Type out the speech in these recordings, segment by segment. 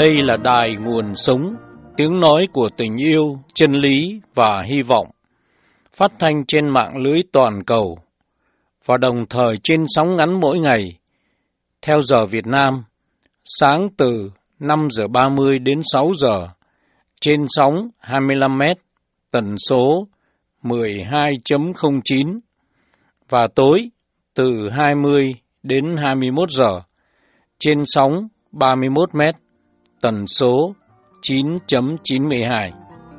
Đây là đài nguồn sống, tiếng nói của tình yêu, chân lý và hy vọng, phát thanh trên mạng lưới toàn cầu và đồng thời trên sóng ngắn mỗi ngày, theo giờ Việt Nam, sáng từ 5 giờ 30 đến 6 giờ, trên sóng 25 m, tần số 12.09 và tối từ 20 đến 21 giờ, trên sóng 31 m, tần số 9.92.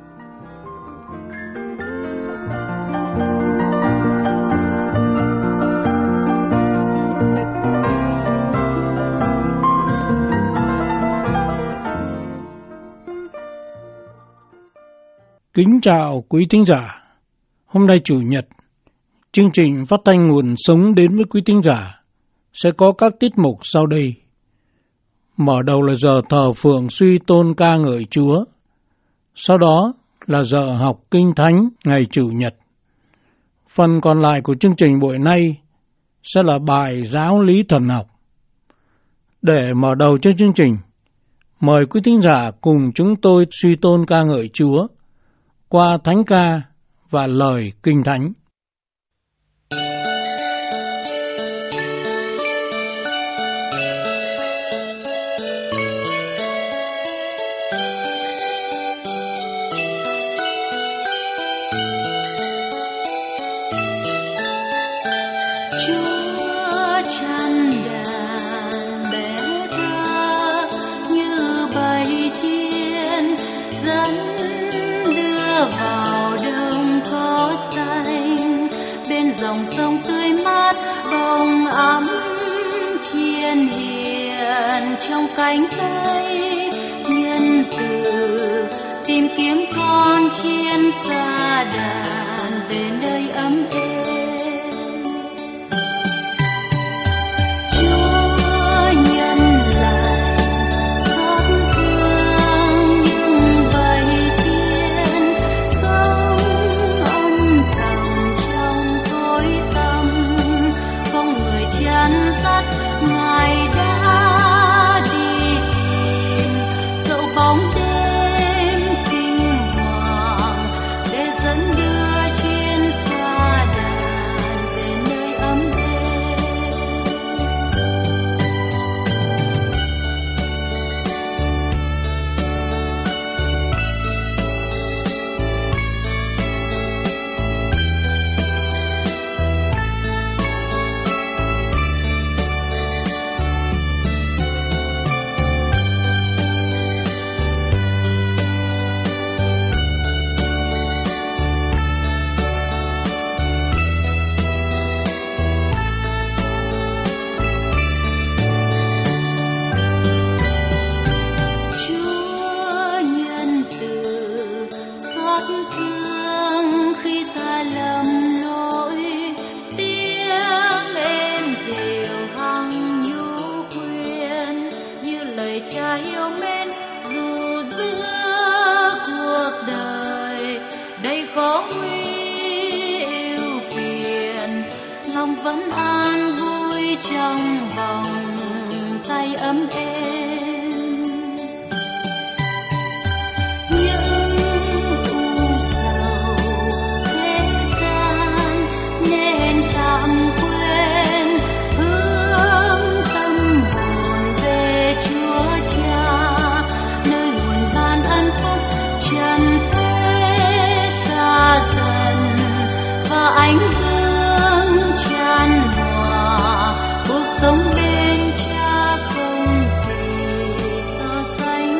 Kính chào quý thính giả. Hôm nay Chủ nhật, chương trình phát thanh nguồn sống đến với quý thính giả sẽ có các tiết mục sau đây. Mở đầu là giờ thờ phượng suy tôn ca ngợi Chúa. Sau đó là giờ học Kinh Thánh ngày Chủ nhật. Phần còn lại của chương trình buổi nay sẽ là bài giáo lý thần học. Để mở đầu cho chương trình, mời quý thính giả cùng chúng tôi suy tôn ca ngợi Chúa qua thánh ca và lời Kinh Thánh. Dòng sông tươi mát bồng ấm chiên hiền trong cánh tay nhân từ, tìm kiếm con chiên xa đàn về nơi ấm êm. Chúa nhân lành xót thương những bầy chiên sống âm thầm trong tối tăm, không người chăn dắt Ngài đã đi tìm dẫu bóng đêm kinh hoàng để dẫn đưa chiên xa đàn về nơi ấm êm. Chúa nhân từ xót thương khi ta lầm lỗi, tiếng êm dịu hằng nhu khuyên như lời Cha yêu mến. Dù giữa cuộc đời đầy khó nguy ưu phiền, lòng vẫn an vui trong vòng tay ấm êm. Ánh dương chan hòa cuộc sống bên Cha không gì so sánh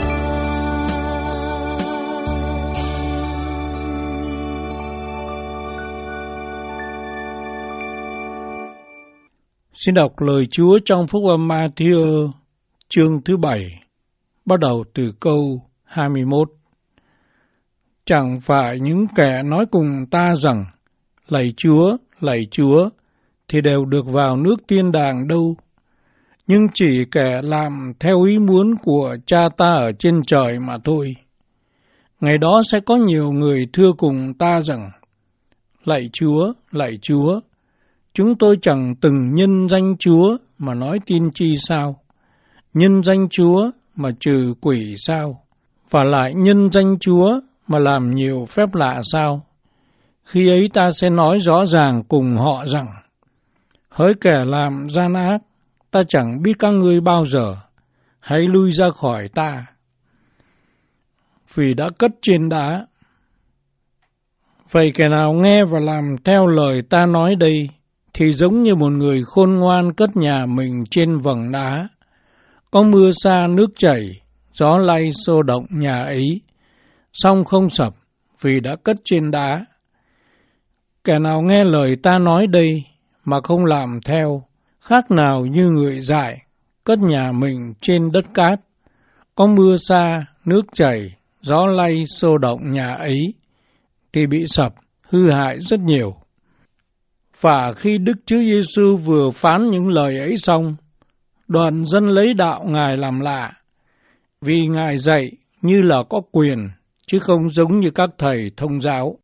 Xin đọc lời Chúa trong Phúc âm Ma-thi-ơ chương thứ 7, bắt đầu từ câu 21. Chẳng phải những kẻ nói cùng ta rằng lạy Chúa, thì đều được vào nước thiên đàng đâu, nhưng chỉ kẻ làm theo ý muốn của Cha ta ở trên trời mà thôi. Ngày đó sẽ có nhiều người thưa cùng ta rằng, lạy Chúa, chúng tôi chẳng từng nhân danh Chúa mà nói tiên tri sao? Nhân danh Chúa mà trừ quỷ sao? Và lại nhân danh Chúa mà làm nhiều phép lạ sao? Khi ấy ta sẽ nói rõ ràng cùng họ rằng, hỡi kẻ làm gian ác, ta chẳng biết các ngươi bao giờ, hãy lui ra khỏi ta. Vì đã cất trên đá. Vậy kẻ nào nghe và làm theo lời ta nói đây, thì giống như một người khôn ngoan cất nhà mình trên vầng đá. Có mưa sa nước chảy, gió lay xô động nhà ấy, song không sập, vì đã cất trên đá. Kẻ nào nghe lời ta nói đây, mà không làm theo, khác nào như người dại, cất nhà mình trên đất cát. Có mưa sa, nước chảy, gió lay xô động nhà ấy, thì bị sập, hư hại rất nhiều. Và khi Đức Chúa Giêsu vừa phán những lời ấy xong, đoàn dân lấy đạo Ngài làm lạ, vì Ngài dạy như là có quyền, chứ không giống như các thầy thông giáo.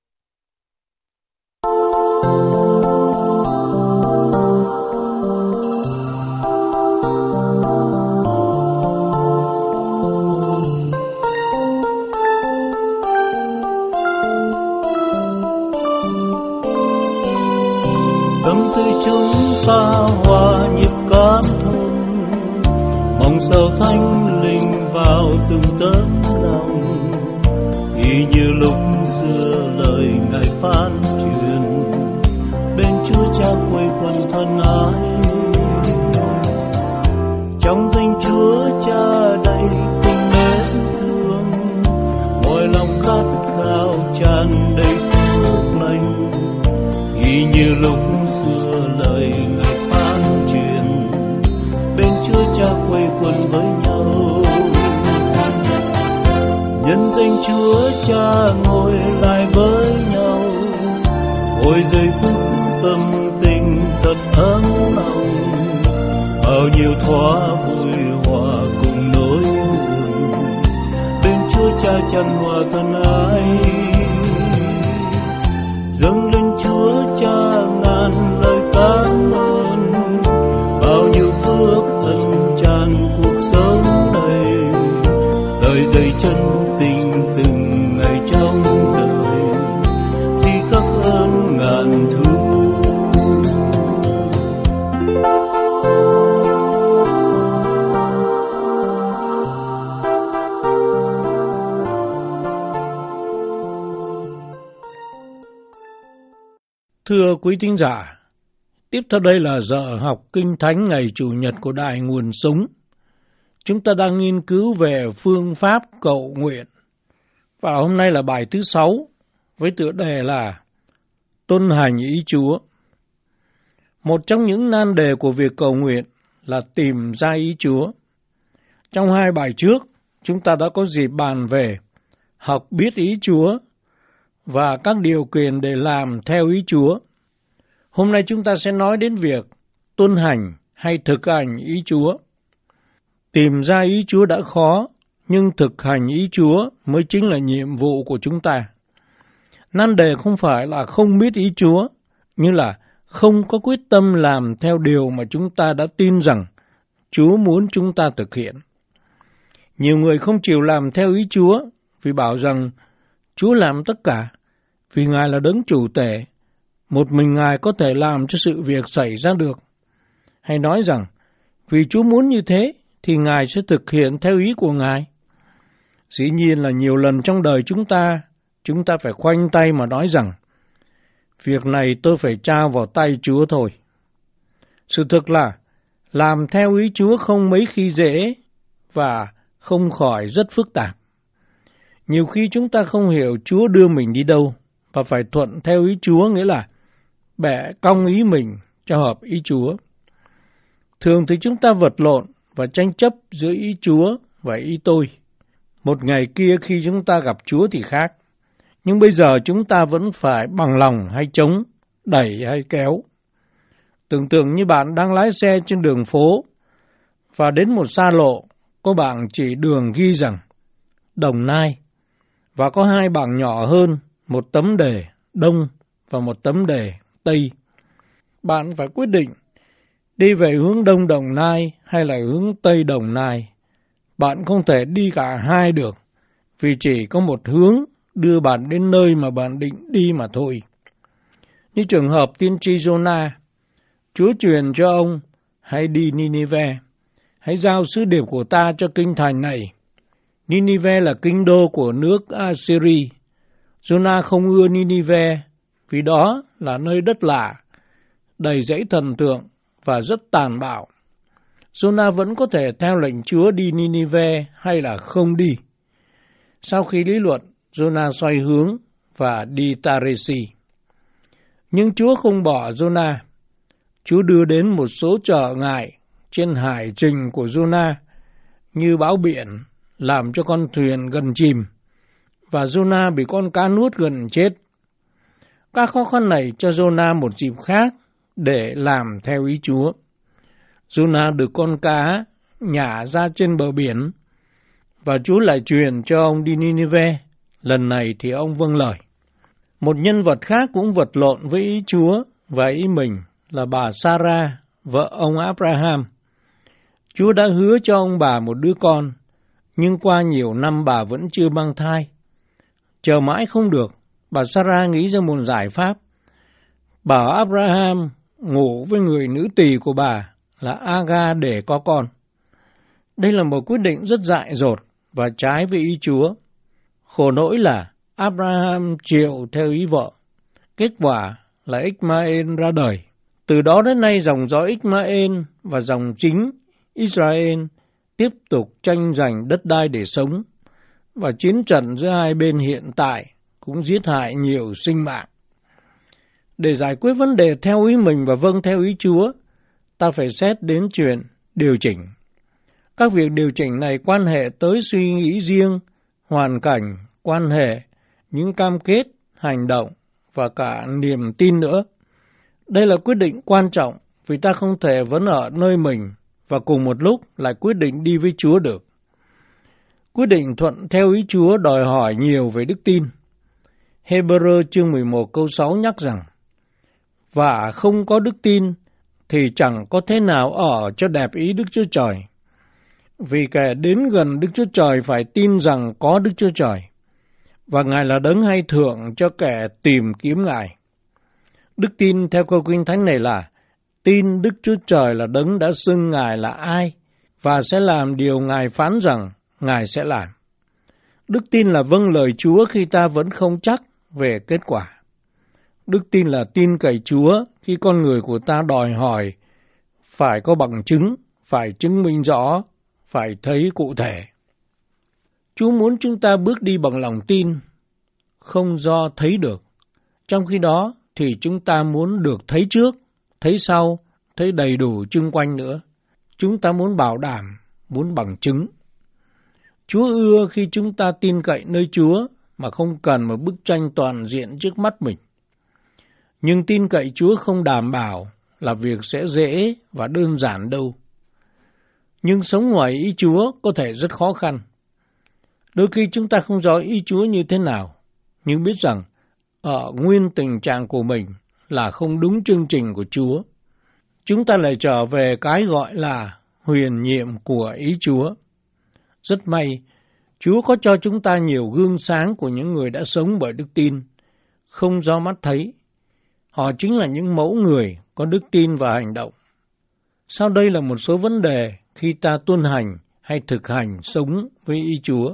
Tâm tư chúng ta hòa nhịp cảm thông, mong sao thánh linh vào từng tấm lòng, y như lúc xưa lời Ngài phán truyền, bên Chúa Cha quây quần thân ái. Trong danh Chúa Cha đầy tình mến thương, mọi lòng khát khao tràn đầy phước lành, y như lúc xưa lời Ngài phán truyền, bên Chúa Cha quây quần với nhau. Nhân danh Chúa Cha ngồi lại với nhau, ôi giây phút tâm tình thật ấm lòng, bao nhiêu thoa vui hòa cùng nỗi buồn, bên Chúa Cha chan hòa thân ái. Dâng lên Chúa Cha ngàn lời cảm ơn, bao nhiêu phước ân tràn cuộc sống này, lời dạy chân tình từng ngày trong đời, thì khắc ơn ngàn thu. Thưa quý thính giả, tiếp theo đây là giờ học Kinh Thánh ngày Chủ nhật của Đài Nguồn Sống. Chúng ta đang nghiên cứu về phương pháp cầu nguyện. Và hôm nay là bài thứ 6 với tựa đề là Tuân hành ý Chúa. Một trong những nan đề của việc cầu nguyện là tìm ra ý Chúa. Trong 2 bài trước, chúng ta đã có dịp bàn về học biết ý Chúa và các điều kiện để làm theo ý Chúa. Hôm nay chúng ta sẽ nói đến việc tuân hành hay thực hành ý Chúa. Tìm ra ý Chúa đã khó, nhưng thực hành ý Chúa mới chính là nhiệm vụ của chúng ta. Nan đề không phải là không biết ý Chúa, như là không có quyết tâm làm theo điều mà chúng ta đã tin rằng Chúa muốn chúng ta thực hiện. Nhiều người không chịu làm theo ý Chúa vì bảo rằng Chúa làm tất cả, vì Ngài là đấng chủ tể, một mình Ngài có thể làm cho sự việc xảy ra được. Hay nói rằng vì Chúa muốn như thế thì Ngài sẽ thực hiện theo ý của Ngài. Dĩ nhiên là nhiều lần trong đời chúng ta phải khoanh tay mà nói rằng việc này tôi phải trao vào tay Chúa thôi. Sự thực là làm theo ý Chúa không mấy khi dễ và không khỏi rất phức tạp. Nhiều khi chúng ta không hiểu Chúa đưa mình đi đâu và phải thuận theo ý Chúa, nghĩa là bẻ cong ý mình cho hợp ý Chúa. Thường thì chúng ta vật lộn và tranh chấp giữa ý Chúa và ý tôi. Một ngày kia khi chúng ta gặp Chúa thì khác, nhưng bây giờ chúng ta vẫn phải bằng lòng hay chống, đẩy hay kéo. Tưởng tượng như bạn đang lái xe trên đường phố và đến một xa lộ, có bảng chỉ đường ghi rằng Đồng Nai và có 2 bảng nhỏ hơn, một tấm đề Đông và một tấm đề Tây. Bạn phải quyết định đi về hướng Đông Đồng Nai hay là hướng Tây Đồng Nai. Bạn không thể đi cả hai được, vì chỉ có một hướng đưa bạn đến nơi mà bạn định đi mà thôi. Như trường hợp tiên tri Giô-na, Chúa truyền cho ông, hãy đi Ninive, hãy giao sứ điệp của ta cho kinh thành này. Ninive là kinh đô của nước Assyri. Giô-na không ưa Ninive, vì đó là nơi đất lạ, đầy dãy thần tượng và rất tàn bạo. Giô-na vẫn có thể theo lệnh Chúa đi Ninive hay là không đi. Sau khi lý luận, Giô-na xoay hướng và đi Taresi. Nhưng Chúa không bỏ Giô-na. Chúa đưa đến một số trở ngại trên hải trình của Giô-na, như bão biển làm cho con thuyền gần chìm, và Giô-na bị con cá nuốt gần chết. Các khó khăn này cho Giô-na một dịp khác để làm theo ý Chúa. Giô-na được con cá nhả ra trên bờ biển, và Chúa lại truyền cho ông đi Ninive. Lần này thì ông vâng lời. Một nhân vật khác cũng vật lộn với ý Chúa và ý mình là bà Sarah, vợ ông Abraham. Chúa đã hứa cho ông bà một đứa con, nhưng qua nhiều năm bà vẫn chưa mang thai. Chờ mãi không được, bà Sarah nghĩ ra một giải pháp. Bảo Abraham ngủ với người nữ tỳ của bà là Aga để có con. Đây là một quyết định rất dại dột và trái với ý Chúa. Khổ nỗi là Abraham chịu theo ý vợ. Kết quả là Ishmael ra đời. Từ đó đến nay dòng dõi Ishmael và dòng chính Israel tiếp tục tranh giành đất đai để sống, và chiến trận giữa hai bên hiện tại cũng giết hại nhiều sinh mạng. Để giải quyết vấn đề theo ý mình và vâng theo ý Chúa, ta phải xét đến chuyện điều chỉnh. Các việc điều chỉnh này quan hệ tới suy nghĩ riêng, hoàn cảnh, quan hệ, những cam kết, hành động và cả niềm tin nữa. Đây là quyết định quan trọng vì ta không thể vẫn ở nơi mình và cùng một lúc lại quyết định đi với Chúa được. Quyết định thuận theo ý Chúa đòi hỏi nhiều về đức tin. Hebrew chương 11 câu 6 nhắc rằng, và không có đức tin thì chẳng có thế nào ở cho đẹp ý Đức Chúa Trời. Vì kẻ đến gần Đức Chúa Trời phải tin rằng có Đức Chúa Trời, và Ngài là đấng hay thưởng cho kẻ tìm kiếm Ngài. Đức tin theo câu Kinh Thánh này là tin Đức Chúa Trời là đấng đã xưng Ngài là ai và sẽ làm điều Ngài phán rằng Ngài sẽ làm. Đức tin là vâng lời Chúa khi ta vẫn không chắc về kết quả. Đức tin là tin cậy Chúa khi con người của ta đòi hỏi phải có bằng chứng, phải chứng minh rõ, phải thấy cụ thể. Chúa muốn chúng ta bước đi bằng lòng tin, không do thấy được. Trong khi đó thì chúng ta muốn được thấy trước, thấy sau, thấy đầy đủ chung quanh nữa. Chúng ta muốn bảo đảm, muốn bằng chứng. Chúa ưa khi chúng ta tin cậy nơi Chúa mà không cần một bức tranh toàn diện trước mắt mình. Nhưng tin cậy Chúa không đảm bảo là việc sẽ dễ và đơn giản đâu. Nhưng sống ngoài ý Chúa có thể rất khó khăn. Đôi khi chúng ta không rõ ý Chúa như thế nào, nhưng biết rằng ở nguyên tình trạng của mình là không đúng chương trình của Chúa. Chúng ta lại trở về cái gọi là huyền nhiệm của ý Chúa. Rất may, Chúa có cho chúng ta nhiều gương sáng của những người đã sống bởi đức tin, không do mắt thấy. Họ chính là những mẫu người có đức tin và hành động. Sau đây là một số vấn đề khi ta tuân hành hay thực hành sống với ý Chúa.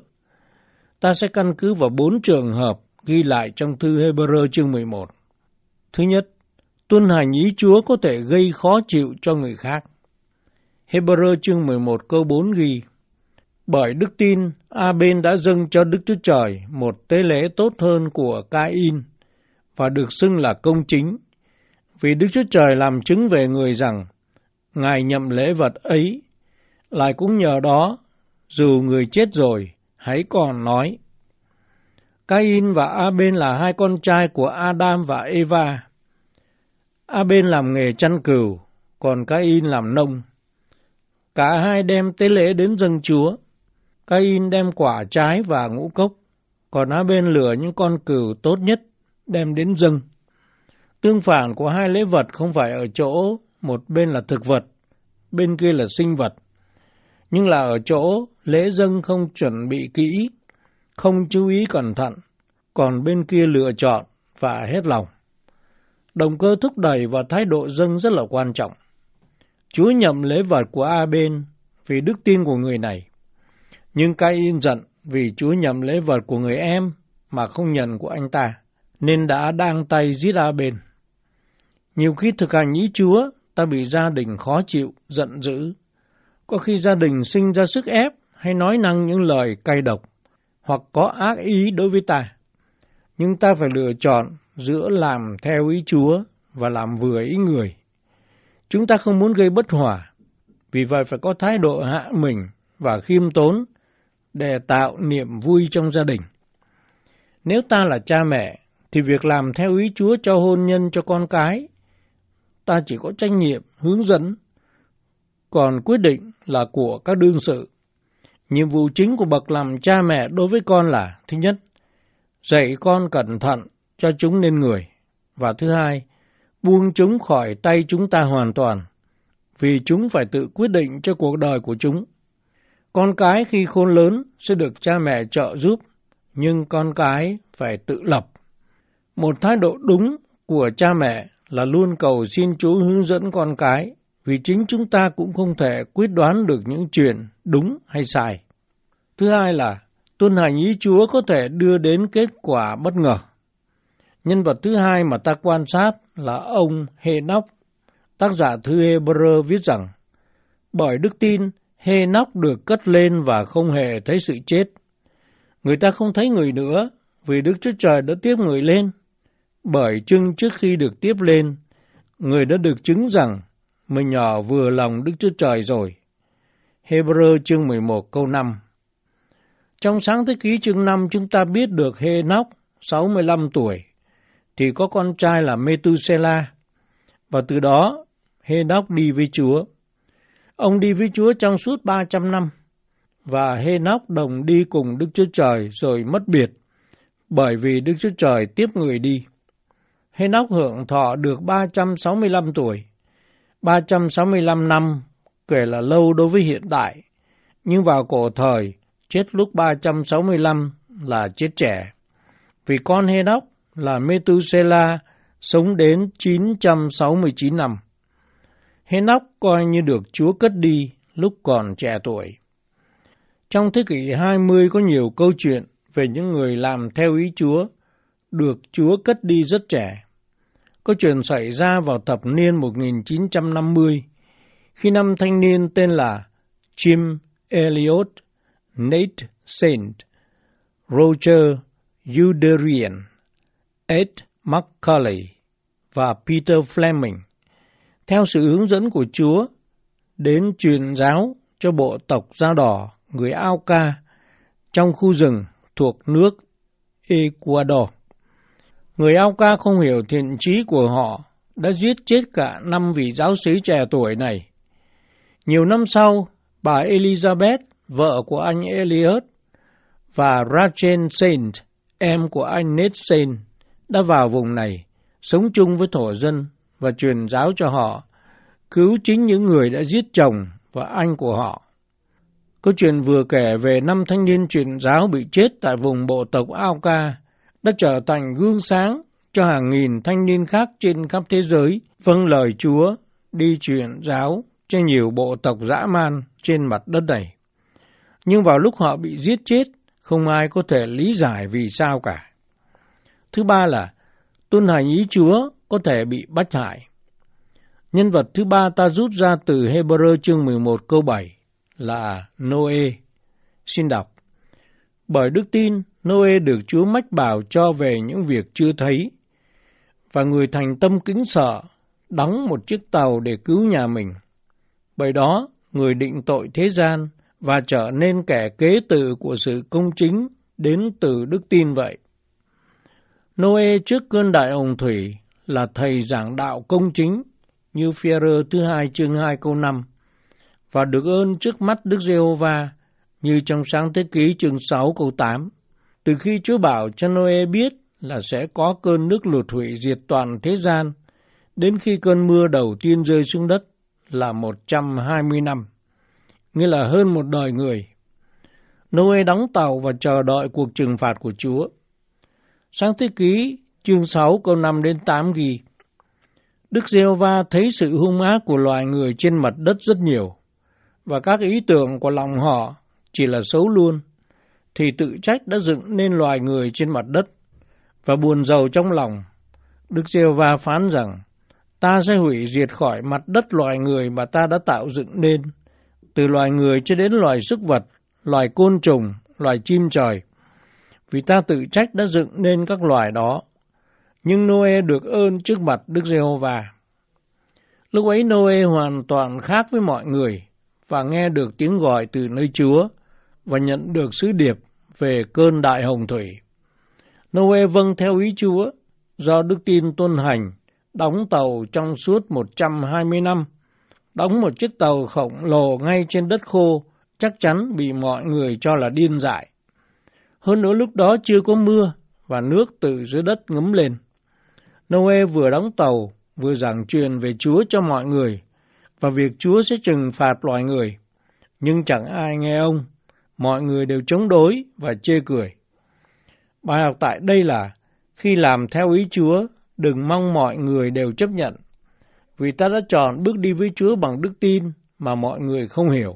Ta sẽ căn cứ vào 4 trường hợp ghi lại trong thư Hebrew chương 11. Thứ nhất, tuân hành ý Chúa có thể gây khó chịu cho người khác. Hebrew chương 11 câu 4 ghi, bởi đức tin, A-bên đã dâng cho Đức Chúa Trời một tế lễ tốt hơn của Ca-in và được xưng là công chính, vì Đức Chúa Trời làm chứng về người rằng Ngài nhậm lễ vật ấy, lại cũng nhờ đó, dù người chết rồi, hãy còn nói. Ca-in và A-bên là hai con trai của Adam và Eva. A-bên làm nghề chăn cừu, còn Ca-in làm nông. Cả hai đem tế lễ đến dâng Chúa. Ca-in đem quả trái và ngũ cốc, còn A-bên lựa những con cừu tốt nhất đem đến dâng. Tương phản của hai lễ vật không phải ở chỗ một bên là thực vật, bên kia là sinh vật, nhưng là ở chỗ lễ dâng không chuẩn bị kỹ, không chú ý cẩn thận, còn bên kia lựa chọn và hết lòng. Động cơ thúc đẩy và thái độ dâng rất là quan trọng. Chúa nhậm lễ vật của A-bên vì đức tin của người này, nhưng Cain giận vì Chúa nhậm lễ vật của người em mà không nhận của anh ta, nên đã đang tay giết A-bên. Nhiều khi thực hành ý Chúa, ta bị gia đình khó chịu, giận dữ. Có khi gia đình sinh ra sức ép hay nói năng những lời cay độc, hoặc có ác ý đối với ta. Nhưng ta phải lựa chọn giữa làm theo ý Chúa và làm vừa ý người. Chúng ta không muốn gây bất hòa, vì vậy phải có thái độ hạ mình và khiêm tốn để tạo niềm vui trong gia đình. Nếu ta là cha mẹ, thì việc làm theo ý Chúa cho hôn nhân cho con cái, ta chỉ có trách nhiệm hướng dẫn, còn quyết định là của các đương sự. Nhiệm vụ chính của bậc làm cha mẹ đối với con là: thứ nhất, dạy con cẩn thận cho chúng nên người, và thứ hai, buông chúng khỏi tay chúng ta hoàn toàn, vì chúng phải tự quyết định cho cuộc đời của chúng. Con cái khi khôn lớn sẽ được cha mẹ trợ giúp, nhưng con cái phải tự lập. Một thái độ đúng của cha mẹ là luôn cầu xin Chúa hướng dẫn con cái, vì chính chúng ta cũng không thể quyết đoán được những chuyện đúng hay sai. Thứ hai là tuân hành ý Chúa có thể đưa đến kết quả bất ngờ. Nhân vật thứ hai mà ta quan sát là ông Hê-nóc. Tác giả thư Hê-bơ-rơ viết rằng, bởi đức tin, Hê-nóc được cất lên và không hề thấy sự chết. Người ta không thấy người nữa, vì Đức Chúa Trời đã tiếp người lên. Bởi chưng trước khi được tiếp lên, người đã được chứng rằng mình nhỏ vừa lòng Đức Chúa Trời rồi. Hê-bơ-rơ chương 11 câu 5. Trong Sáng thế ký chương 5 chúng ta biết được Hê-nóc 65 tuổi, thì có con trai là Mê-tu-sê-la, và từ đó Hê-nóc đi với Chúa. Ông đi với Chúa trong suốt 300 năm, và Hê-nóc đồng đi cùng Đức Chúa Trời rồi mất biệt, bởi vì Đức Chúa Trời tiếp người đi. Hê-nóc hưởng thọ được 365 tuổi. 365 năm kể là lâu đối với hiện đại, nhưng vào cổ thời, chết lúc 365 là chết trẻ. Vì con Hê-nóc là Mê-tu-sê-la sống đến 969 năm. Hê-nóc coi như được Chúa cất đi lúc còn trẻ tuổi. Trong thế kỷ 20 có nhiều câu chuyện về những người làm theo ý Chúa, được Chúa cất đi rất trẻ. Có chuyện xảy ra vào thập niên 1950, khi 5 thanh niên tên là Jim Elliot, Nate Saint, Roger Youderian, Ed McCulley và Peter Fleming, theo sự hướng dẫn của Chúa, đến truyền giáo cho bộ tộc da đỏ người Auca trong khu rừng thuộc nước Ecuador. Người Auca không hiểu thiện chí của họ đã giết chết cả 5 vị giáo sĩ trẻ tuổi này. Nhiều năm sau, bà Elizabeth, vợ của anh Elliot, và Rachel Saint, em của anh Nate Saint, đã vào vùng này, sống chung với thổ dân và truyền giáo cho họ, cứu chính những người đã giết chồng và anh của họ. Câu chuyện vừa kể về 5 thanh niên truyền giáo bị chết tại vùng bộ tộc Auca đã trở thành gương sáng cho hàng nghìn thanh niên khác trên khắp thế giới vâng lời Chúa đi truyền giáo cho nhiều bộ tộc dã man trên mặt đất này. Nhưng vào lúc họ bị giết chết, không ai có thể lý giải vì sao cả. Thứ ba là tuân hành ý Chúa có thể bị bách hại. Nhân vật thứ ba ta rút ra từ Hê-bơ-rơ chương 11 câu 7 là Nô-ê. Xin đọc. Bởi đức tin, Nô-ê được Chúa mách bảo cho về những việc chưa thấy, và người thành tâm kính sợ, đóng một chiếc tàu để cứu nhà mình. Bởi đó, người định tội thế gian và trở nên kẻ kế tự của sự công chính đến từ đức tin vậy. Nô-ê trước cơn đại hồng thủy là thầy giảng đạo công chính, như Phi-e-rơ thứ 2 chương 2 câu 5, và được ơn trước mắt Đức Giê-hô-va, như trong Sáng thế ký chương 6 câu 8. Từ khi Chúa bảo cho Nô-ê biết là sẽ có cơn nước lụt hủy diệt toàn thế gian, đến khi cơn mưa đầu tiên rơi xuống đất là 120 năm, nghĩa là hơn một đời người. Noe đóng tàu và chờ đợi cuộc trừng phạt của Chúa. Sáng thế ký chương 6 câu 5 đến 8 ghi: Đức Giê-hô-va thấy sự hung ác của loài người trên mặt đất rất nhiều, và các ý tưởng của lòng họ chỉ là xấu luôn, thì tự trách đã dựng nên loài người trên mặt đất, và buồn rầu trong lòng. Đức Giê-hô-va phán rằng: Ta sẽ hủy diệt khỏi mặt đất loài người mà ta đã tạo dựng nên, từ loài người cho đến loài súc vật, loài côn trùng, loài chim trời, vì ta tự trách đã dựng nên các loài đó. Nhưng Noe được ơn trước mặt Đức Giê-hô-va. Lúc ấy Noe hoàn toàn khác với mọi người, và nghe được tiếng gọi từ nơi Chúa, và nhận được sứ điệp về cơn đại hồng thủy. Noe vâng theo ý Chúa, do đức tin tuân hành, đóng tàu trong suốt 120 năm, đóng một chiếc tàu khổng lồ ngay trên đất khô, chắc chắn bị mọi người cho là điên dại. Hơn nữa lúc đó chưa có mưa, và nước từ dưới đất ngấm lên. Noe vừa đóng tàu, vừa giảng truyền về Chúa cho mọi người, và việc Chúa sẽ trừng phạt loài người. Nhưng chẳng ai nghe ông, mọi người đều chống đối và chê cười. Bài học tại đây là, khi làm theo ý Chúa, đừng mong mọi người đều chấp nhận, vì ta đã chọn bước đi với Chúa bằng đức tin mà mọi người không hiểu.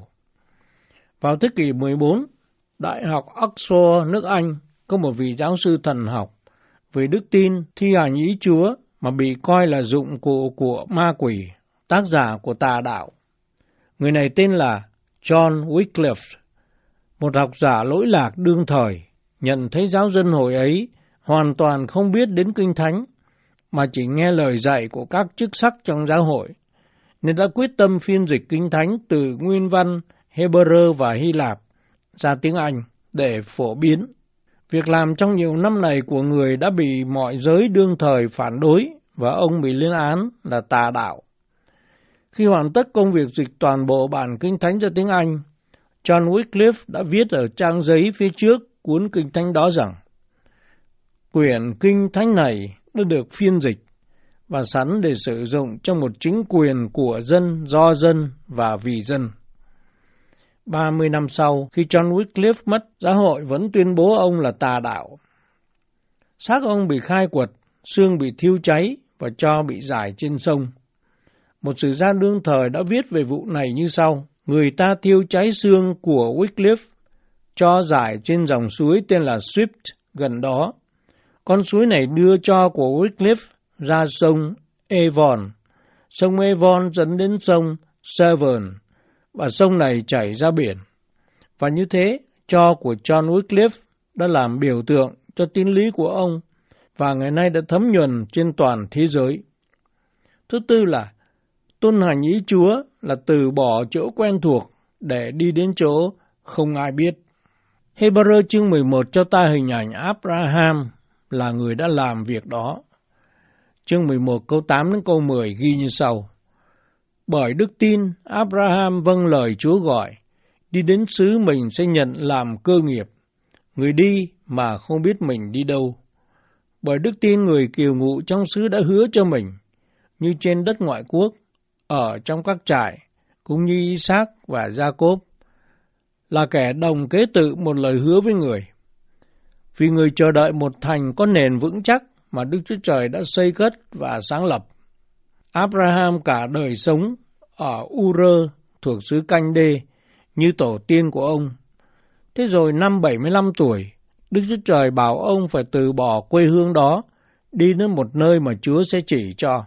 Vào thế kỷ 14, Đại học Oxford, nước Anh, có một vị giáo sư thần học về đức tin thi hành ý Chúa mà bị coi là dụng cụ của ma quỷ, tác giả của tà đạo. Người này tên là John Wycliffe, một học giả lỗi lạc đương thời, nhận thấy giáo dân hồi ấy hoàn toàn không biết đến Kinh Thánh, mà chỉ nghe lời dạy của các chức sắc trong giáo hội, nên đã quyết tâm phiên dịch Kinh Thánh từ nguyên văn Hebrew và Hy Lạp ra tiếng Anh để phổ biến. Việc làm trong nhiều năm này của người đã bị mọi giới đương thời phản đối, và ông bị lên án là tà đạo. Khi hoàn tất công việc dịch toàn bộ bản Kinh Thánh ra tiếng Anh, John Wycliffe đã viết ở trang giấy phía trước cuốn Kinh Thánh đó rằng: Quyển Kinh Thánh này đã được phiên dịch và sẵn để sử dụng trong một chính quyền của dân, do dân và vì dân. 30 năm sau, khi John Wycliffe mất, giáo hội vẫn tuyên bố ông là tà đạo. Xác ông bị khai quật, xương bị thiêu cháy và tro bị rải trên sông. Một sử gia đương thời đã viết về vụ này như sau: Người ta thiêu cháy xương của Wycliffe, tro rải trên dòng suối tên là Swift gần đó. Con suối này đưa tro của Wycliffe ra sông Avon. Sông Avon dẫn đến sông Severn, và sông này chảy ra biển. Và như thế, tro của John Wycliffe đã làm biểu tượng cho tín lý của ông, và ngày nay đã thấm nhuần trên toàn thế giới. Thứ tư là, tuân hành ý Chúa là từ bỏ chỗ quen thuộc để đi đến chỗ không ai biết. Hebrew chương 11 cho ta hình ảnh Abraham là người đã làm việc đó. Chương 11 câu 8 đến câu 10 ghi như sau: Bởi đức tin, Abraham vâng lời Chúa gọi, đi đến xứ mình sẽ nhận làm cơ nghiệp, người đi mà không biết mình đi đâu. Bởi đức tin người kiều ngụ trong xứ đã hứa cho mình, như trên đất ngoại quốc, ở trong các trại, cũng như Isaac và Jacob, là kẻ đồng kế tự một lời hứa với người. Vì người chờ đợi một thành có nền vững chắc mà Đức Chúa Trời đã xây cất và sáng lập. Abraham cả đời sống ở Ur thuộc xứ Canh Đê như tổ tiên của ông. Thế rồi năm 75 tuổi, Đức Chúa Trời bảo ông phải từ bỏ quê hương đó, đi đến một nơi mà Chúa sẽ chỉ cho.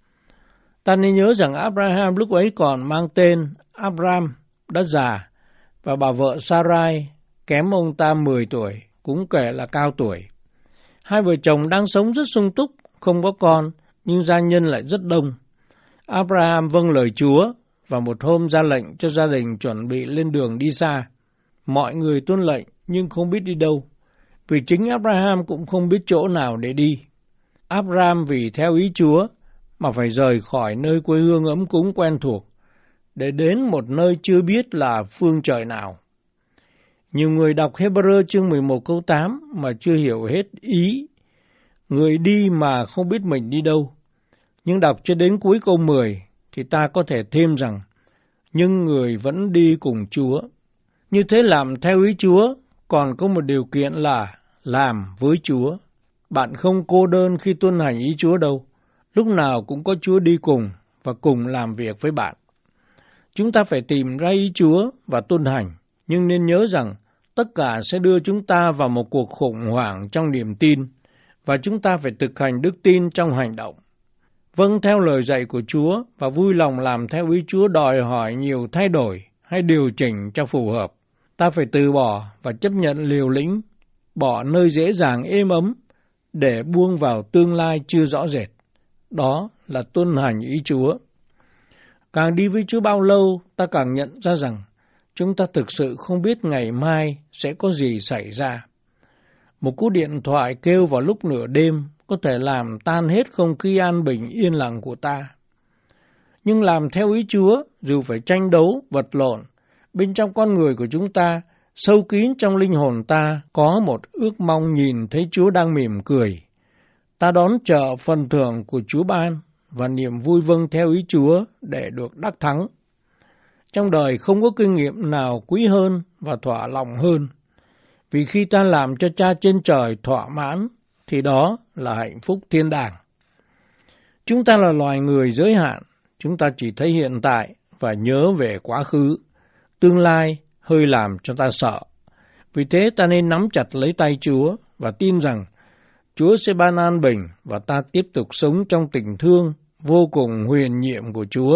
Ta nên nhớ rằng Abraham lúc ấy còn mang tên Abram, đã già, và bà vợ Sarai kém ông ta 10 tuổi, cũng kể là cao tuổi. Hai vợ chồng đang sống rất sung túc, không có con, nhưng gia nhân lại rất đông. Abraham vâng lời Chúa, và một hôm ra lệnh cho gia đình chuẩn bị lên đường đi xa. Mọi người tuân lệnh nhưng không biết đi đâu, vì chính Abraham cũng không biết chỗ nào để đi. Abraham vì theo ý Chúa mà phải rời khỏi nơi quê hương ấm cúng quen thuộc, để đến một nơi chưa biết là phương trời nào. Nhiều người đọc Hebrew chương 11 câu 8 mà chưa hiểu hết ý, người đi mà không biết mình đi đâu. Nhưng đọc cho đến cuối câu 10 thì ta có thể thêm rằng, nhưng người vẫn đi cùng Chúa. Như thế làm theo ý Chúa còn có một điều kiện là làm với Chúa. Bạn không cô đơn khi tuân hành ý Chúa đâu. Lúc nào cũng có Chúa đi cùng và cùng làm việc với bạn. Chúng ta phải tìm ra ý Chúa và tuân hành, nhưng nên nhớ rằng tất cả sẽ đưa chúng ta vào một cuộc khủng hoảng trong niềm tin, và chúng ta phải thực hành đức tin trong hành động. Vâng theo lời dạy của Chúa và vui lòng làm theo ý Chúa đòi hỏi nhiều thay đổi hay điều chỉnh cho phù hợp. Ta phải từ bỏ và chấp nhận liều lĩnh, bỏ nơi dễ dàng êm ấm để buông vào tương lai chưa rõ rệt. Đó là tuân hành ý Chúa. Càng đi với Chúa bao lâu, ta càng nhận ra rằng chúng ta thực sự không biết ngày mai sẽ có gì xảy ra. Một cú điện thoại kêu vào lúc nửa đêm có thể làm tan hết không khí an bình yên lặng của ta. Nhưng làm theo ý Chúa, dù phải tranh đấu, vật lộn, bên trong con người của chúng ta, sâu kín trong linh hồn ta có một ước mong nhìn thấy Chúa đang mỉm cười. Ta đón chờ phần thưởng của Chúa ban và niềm vui vâng theo ý Chúa để được đắc thắng. Trong đời không có kinh nghiệm nào quý hơn và thỏa lòng hơn. Vì khi ta làm cho Cha trên trời thỏa mãn, thì đó là hạnh phúc thiên đàng. Chúng ta là loài người giới hạn, chúng ta chỉ thấy hiện tại và nhớ về quá khứ. Tương lai hơi làm cho ta sợ. Vì thế ta nên nắm chặt lấy tay Chúa và tin rằng Chúa sẽ ban an bình và ta tiếp tục sống trong tình thương vô cùng huyền nhiệm của Chúa.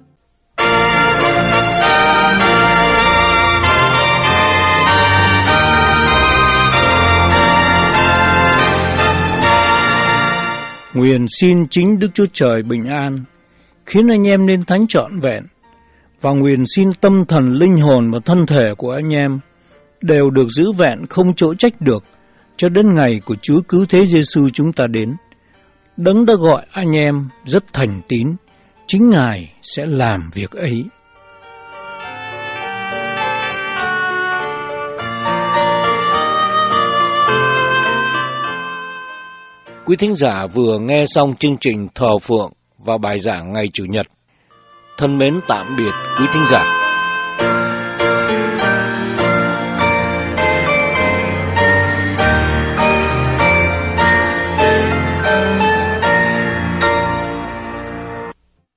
Nguyện xin chính Đức Chúa Trời bình an, khiến anh em nên thánh trọn vẹn, và nguyện xin tâm thần, linh hồn và thân thể của anh em đều được giữ vẹn không chỗ trách được cho đến ngày của Chúa Cứu Thế Giêsu chúng ta đến. Đấng đã gọi anh em rất thành tín, chính Ngài sẽ làm việc ấy. Quý thính giả vừa nghe xong chương trình thờ phượng và bài giảng ngày Chủ nhật. Thân mến tạm biệt quý thính giả.